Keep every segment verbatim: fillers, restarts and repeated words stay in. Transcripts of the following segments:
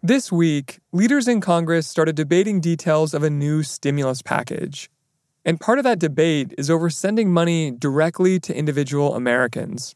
This week, leaders in Congress started debating details of a new stimulus package. And part of that debate is over sending money directly to individual Americans.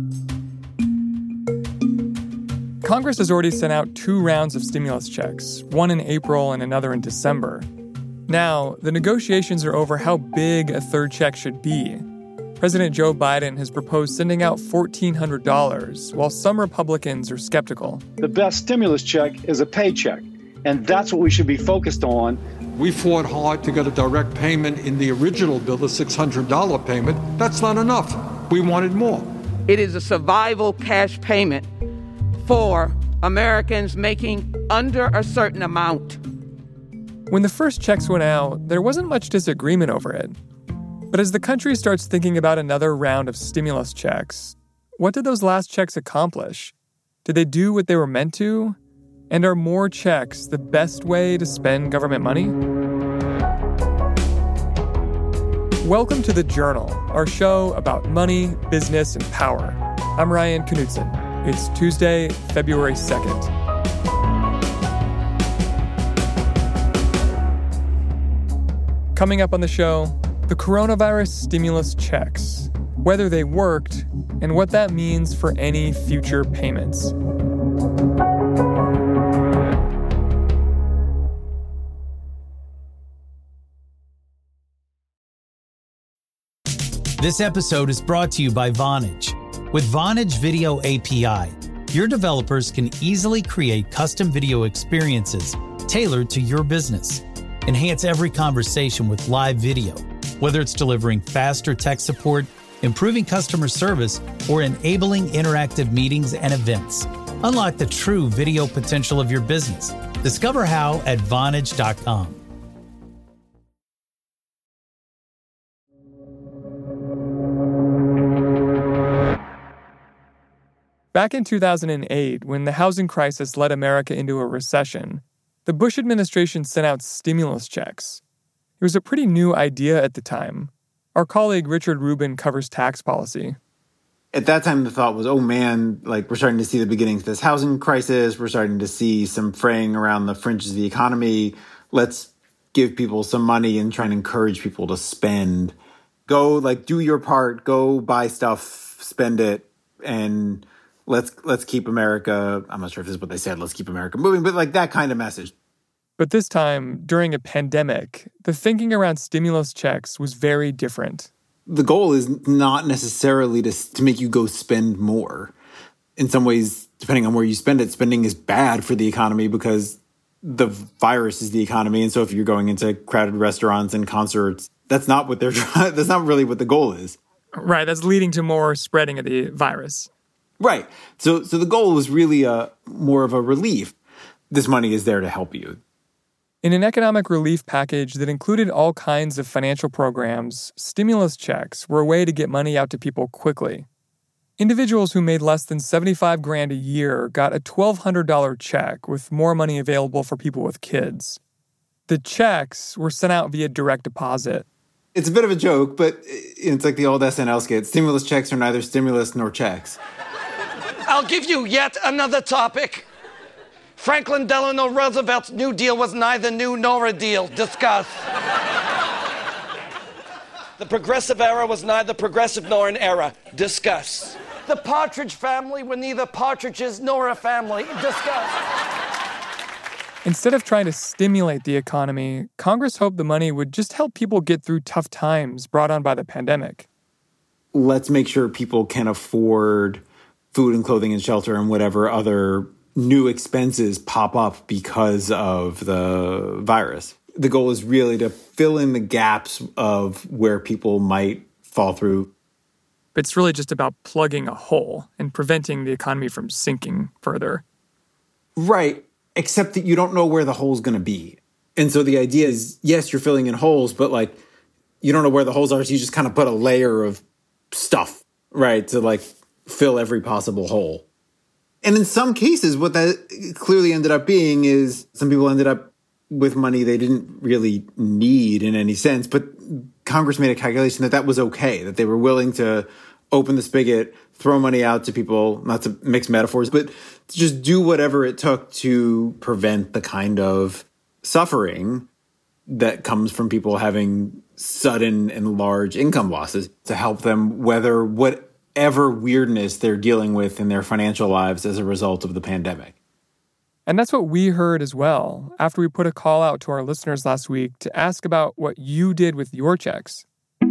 Congress has already sent out two rounds of stimulus checks, one in April and another in December. Now, the negotiations are over how big a third check should be. President Joe Biden has proposed sending out fourteen hundred dollars, while some Republicans are skeptical. The best stimulus check is a paycheck, and that's what we should be focused on. We fought hard to get a direct payment in the original bill, the six hundred dollars payment. That's not enough. We wanted more. It is a survival cash payment for Americans making under a certain amount. When the first checks went out, there wasn't much disagreement over it. But as the country starts thinking about another round of stimulus checks, what did those last checks accomplish? Did they do what they were meant to? And are more checks the best way to spend government money? Welcome to The Journal, our show about money, business, and power. I'm Ryan Knutson. It's Tuesday, February second. Coming up on the show, the coronavirus stimulus checks, whether they worked, and what that means for any future payments. This episode is brought to you by Vonage. With Vonage Video A P I, your developers can easily create custom video experiences tailored to your business. Enhance every conversation with live video, whether it's delivering faster tech support, improving customer service, or enabling interactive meetings and events. Unlock the true video potential of your business. Discover how at Vonage dot com. Back in two thousand eight, when the housing crisis led America into a recession, the Bush administration sent out stimulus checks. It was a pretty new idea at the time. Our colleague Richard Rubin covers tax policy. At that time, the thought was, oh man, like we're starting to see the beginnings of this housing crisis. We're starting to see some fraying around the fringes of the economy. Let's give people some money and try and encourage people to spend. Go, like, do your part. Go buy stuff, spend it, and let's let's keep America. I'm not sure if this is what they said. Let's keep America moving, but like that kind of message. But this time, during a pandemic, the thinking around stimulus checks was very different. The goal is not necessarily to, to make you go spend more. In some ways, depending on where you spend it, spending is bad for the economy because the virus is the economy. And so if you're going into crowded restaurants and concerts, that's not what they're trying. That's not really what the goal is. Right. That's leading to more spreading of the virus. Right. So, so the goal was really a, more of a relief. This money is there to help you. In an economic relief package that included all kinds of financial programs, stimulus checks were a way to get money out to people quickly. Individuals who made less than seventy-five grand a year got a twelve hundred dollars check with more money available for people with kids. The checks were sent out via direct deposit. It's a bit of a joke, but it's like the old S N L skit. Stimulus checks are neither stimulus nor checks. I'll give you yet another topic. Franklin Delano Roosevelt's New Deal was neither new nor a deal. Discuss. The Progressive Era was neither progressive nor an era. Discuss. The Partridge Family were neither partridges nor a family. Discuss. Instead of trying to stimulate the economy, Congress hoped the money would just help people get through tough times brought on by the pandemic. Let's make sure people can afford food and clothing and shelter and whatever other new expenses pop up because of the virus. The goal is really to fill in the gaps of where people might fall through. It's really just about plugging a hole and preventing the economy from sinking further. Right, except that you don't know where the hole's going to be. And so the idea is, yes, you're filling in holes, but like you don't know where the holes are, so you just kind of put a layer of stuff, right, to like fill every possible hole. And in some cases, what that clearly ended up being is some people ended up with money they didn't really need in any sense. But Congress made a calculation that that was okay, that they were willing to open the spigot, throw money out to people, not to mix metaphors, but to just do whatever it took to prevent the kind of suffering that comes from people having sudden and large income losses, to help them weather whatever weirdness they're dealing with in their financial lives as a result of the pandemic. And that's what we heard as well after we put a call out to our listeners last week to ask about what you did with your checks.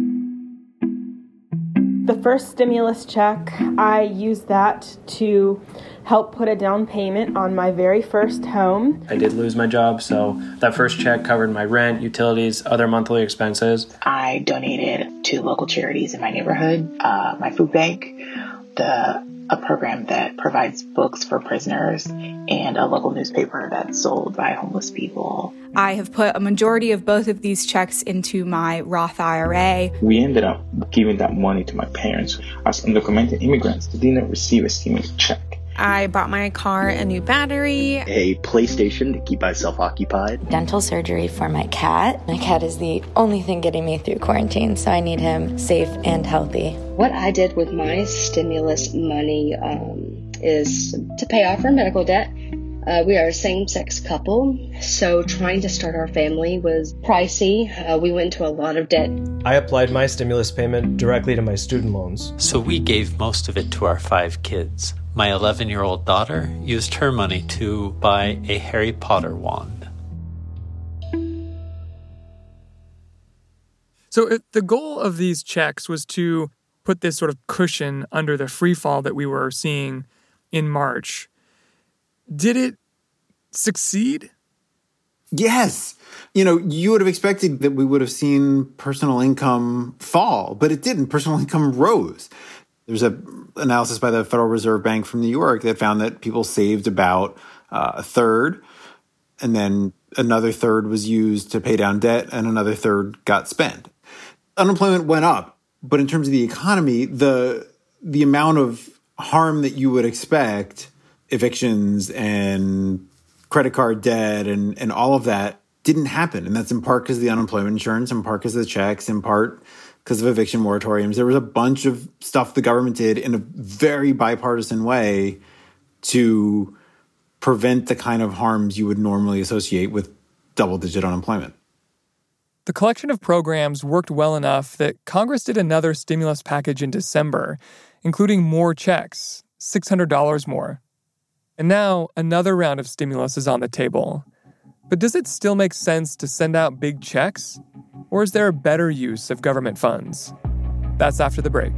The first stimulus check, I used that to help put a down payment on my very first home. I did lose my job, so that first check covered my rent, utilities, other monthly expenses. I donated to local charities in my neighborhood, uh, my food bank, the a program that provides books for prisoners, and a local newspaper that's sold by homeless people. I have put a majority of both of these checks into my Roth I R A. We ended up giving that money to my parents as undocumented immigrants that didn't receive a stimulus check. I bought my car a new battery, a PlayStation to keep myself occupied, dental surgery for my cat. My cat is the only thing getting me through quarantine, so I need him safe and healthy. What I did with my stimulus money um, is to pay off our medical debt. Uh, we are a same-sex couple, so trying to start our family was pricey. Uh, we went into a lot of debt. I applied my stimulus payment directly to my student loans. So we gave most of it to our five kids. My eleven-year-old daughter used her money to buy a Harry Potter wand. So it, the goal of these checks was to put this sort of cushion under the free fall that we were seeing in March. Did it succeed? Yes. You know, you would have expected that we would have seen personal income fall, but it didn't. Personal income rose. There's an analysis by the Federal Reserve Bank from New York that found that people saved about uh, a third, and then another third was used to pay down debt, and another third got spent. Unemployment went up, but in terms of the economy, the the amount of harm that you would expect, evictions and credit card debt and, and all of that, didn't happen. And that's in part because of the unemployment insurance, in part because of the checks, in part because of eviction moratoriums. There was a bunch of stuff the government did in a very bipartisan way to prevent the kind of harms you would normally associate with double-digit unemployment. The collection of programs worked well enough that Congress did another stimulus package in December, including more checks, six hundred dollars more. And now another round of stimulus is on the table. But does it still make sense to send out big checks? Or is there a better use of government funds? That's after the break.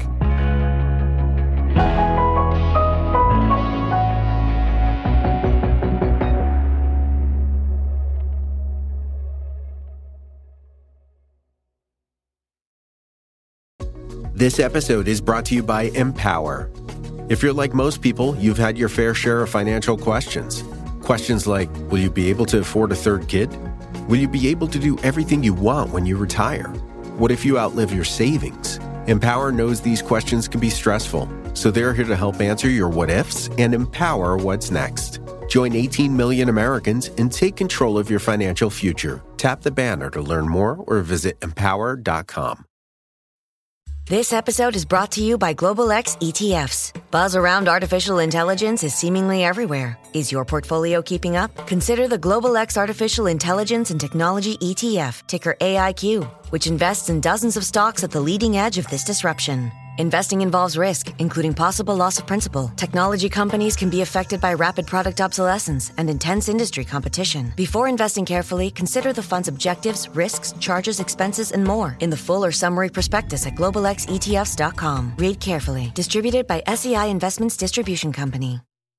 This episode is brought to you by Empower. If you're like most people, you've had your fair share of financial questions. Questions like, will you be able to afford a third kid? Will you be able to do everything you want when you retire? What if you outlive your savings? Empower knows these questions can be stressful, so they're here to help answer your what-ifs and empower what's next. Join eighteen million Americans and take control of your financial future. Tap the banner to learn more or visit empower dot com. This episode is brought to you by Global X E T Fs. Buzz around artificial intelligence is seemingly everywhere. Is your portfolio keeping up? Consider the Global X Artificial Intelligence and Technology E T F, ticker A I Q, which invests in dozens of stocks at the leading edge of this disruption. Investing involves risk, including possible loss of principal. Technology companies can be affected by rapid product obsolescence and intense industry competition. Before investing carefully, consider the fund's objectives, risks, charges, expenses, and more in the full or summary prospectus at global x e t f s dot com. Read carefully. Distributed by S E I Investments Distribution Company.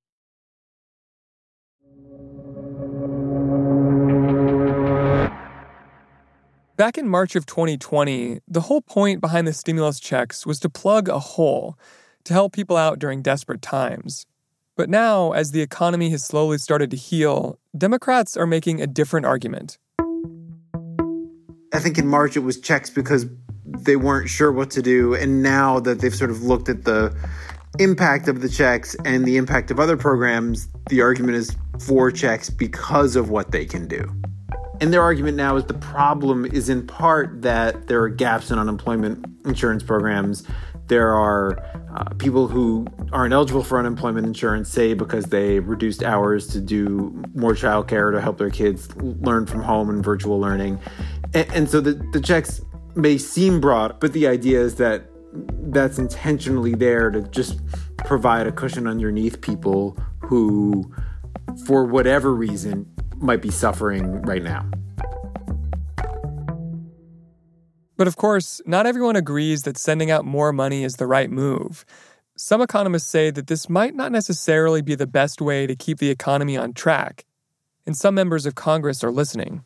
Back in March of twenty twenty, the whole point behind the stimulus checks was to plug a hole, to help people out during desperate times. But now, as the economy has slowly started to heal, Democrats are making a different argument. I think in March it was checks because they weren't sure what to do, and now that they've sort of looked at the impact of the checks and the impact of other programs, the argument is for checks because of what they can do. And their argument now is the problem is in part that there are gaps in unemployment insurance programs There are uh, people who aren't eligible for unemployment insurance, say because they reduced hours to do more childcare to help their kids learn from home and virtual learning. And, and so the, the checks may seem broad, but the idea is that that's intentionally there to just provide a cushion underneath people who, for whatever reason, might be suffering right now. But of course, not everyone agrees that sending out more money is the right move. Some economists say that this might not necessarily be the best way to keep the economy on track, and some members of Congress are listening.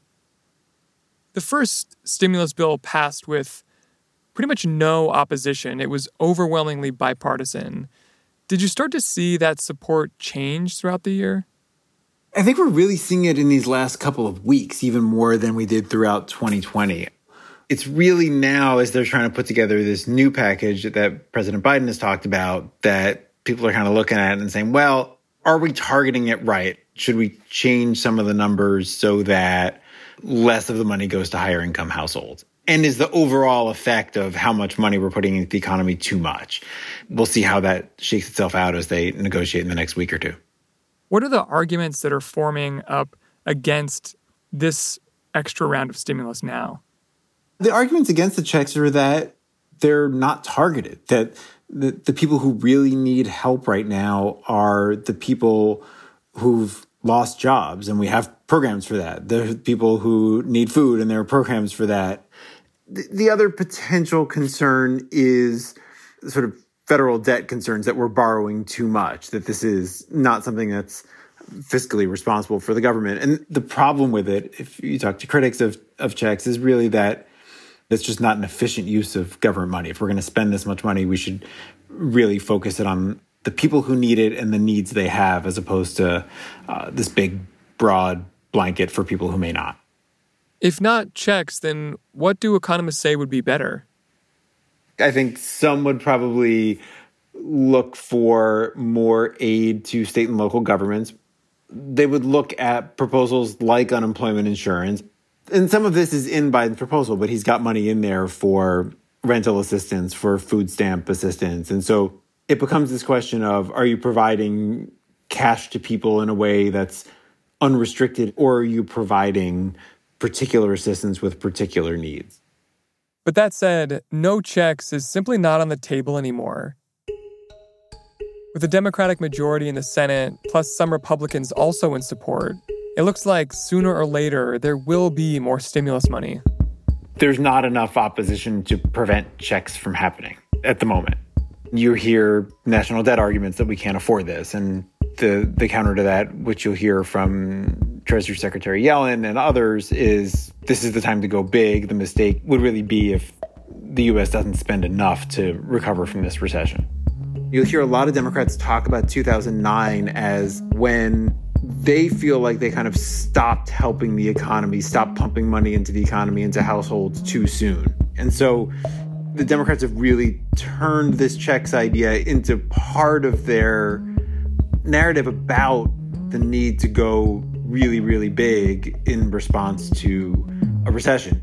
The first stimulus bill passed with pretty much no opposition. It was overwhelmingly bipartisan. Did you start to see that support change throughout the year? I think we're really seeing it in these last couple of weeks, even more than we did throughout twenty twenty. It's really now, as they're trying to put together this new package that President Biden has talked about, that people are kind of looking at it and saying, well, are we targeting it right? Should we change some of the numbers so that less of the money goes to higher income households? And is the overall effect of how much money we're putting into the economy too much? We'll see how that shakes itself out as they negotiate in the next week or two. What are the arguments that are forming up against this extra round of stimulus now? The arguments against the checks are that they're not targeted, that the, the people who really need help right now are the people who've lost jobs, and we have programs for that. There are people who need food, and there are programs for that. The, the other potential concern is sort of federal debt concerns, that we're borrowing too much, that this is not something that's fiscally responsible for the government. And the problem with it, if you talk to critics of, of checks, is really that it's just not an efficient use of government money. If we're going to spend this much money, we should really focus it on the people who need it and the needs they have, as opposed to uh, this big, broad blanket for people who may not. If not checks, then what do economists say would be better? I think some would probably look for more aid to state and local governments. They would look at proposals like unemployment insurance. And some of this is in Biden's proposal, but he's got money in there for rental assistance, for food stamp assistance. And so it becomes this question of, are you providing cash to people in a way that's unrestricted, or are you providing particular assistance with particular needs? But that said, no checks is simply not on the table anymore. With a Democratic majority in the Senate, plus some Republicans also in support, it looks like sooner or later there will be more stimulus money. There's not enough opposition to prevent checks from happening at the moment. You hear national debt arguments that we can't afford this, and the, the counter to that, which you'll hear from Treasury Secretary Yellen and others, is this is the time to go big. The mistake would really be if the U S doesn't spend enough to recover from this recession. You'll hear a lot of Democrats talk about two thousand nine as when they feel like they kind of stopped helping the economy, stopped pumping money into the economy, into households too soon. And so the Democrats have really turned this checks idea into part of their narrative about the need to go really, really big in response to a recession.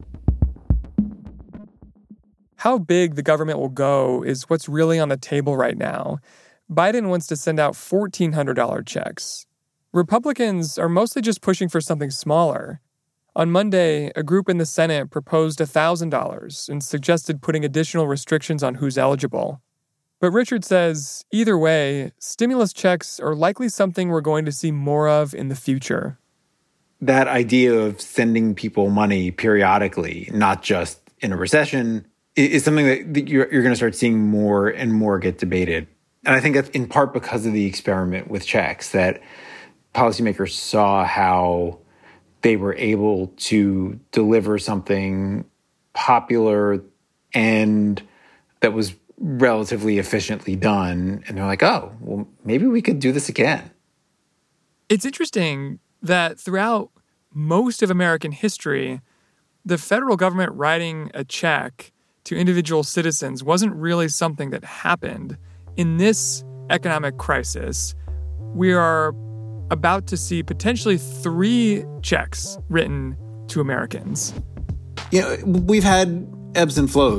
How big the government will go is what's really on the table right now. Biden wants to send out fourteen hundred dollars checks. Republicans are mostly just pushing for something smaller. On Monday, a group in the Senate proposed one thousand dollars and suggested putting additional restrictions on who's eligible. But Richard says, either way, stimulus checks are likely something we're going to see more of in the future. That idea of sending people money periodically, not just in a recession, is something that you're, you're going to start seeing more and more get debated. And I think that's in part because of the experiment with checks, that policymakers saw how they were able to deliver something popular and that was relatively efficiently done. And they're like, oh, well, maybe we could do this again. It's interesting that throughout most of American history, the federal government writing a check to individual citizens wasn't really something that happened. In this economic crisis, we are about to see potentially three checks written to Americans. You know, we've had ebbs and flows.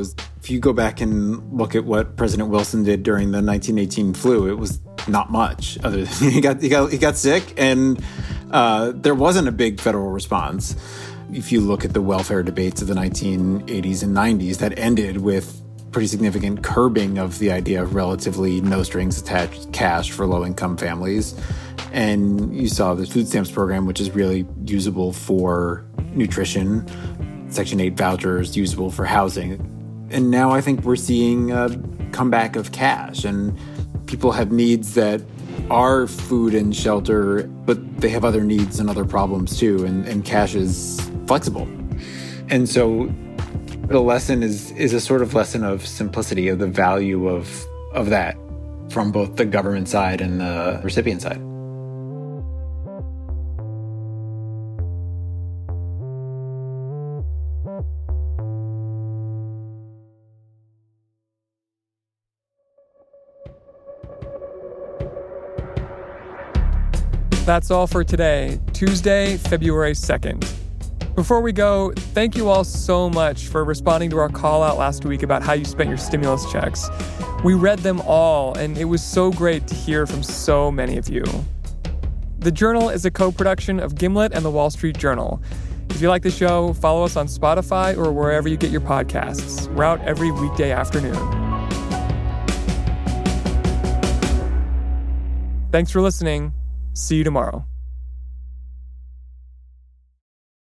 If you go back and look at what President Wilson did during the nineteen eighteen flu, it was not much. Other than he got he got he got sick, and uh, there wasn't a big federal response. If you look at the welfare debates of the nineteen eighties and nineties, that ended with pretty significant curbing of the idea of relatively no strings attached cash for low-income families. And you saw the food stamps program, which is really usable for nutrition, Section eight vouchers usable for housing. And now I think we're seeing a comeback of cash, and people have needs that are food and shelter, but they have other needs and other problems too, and, and cash is flexible. And so the lesson is is a sort of lesson of simplicity, of the value of of that from both the government side and the recipient side. That's all for today, Tuesday, February second. Before we go, thank you all so much for responding to our call out last week about how you spent your stimulus checks. We read them all, and it was so great to hear from so many of you. The Journal is a co-production of Gimlet and The Wall Street Journal. If you like the show, follow us on Spotify or wherever you get your podcasts. We're out every weekday afternoon. Thanks for listening. See you tomorrow.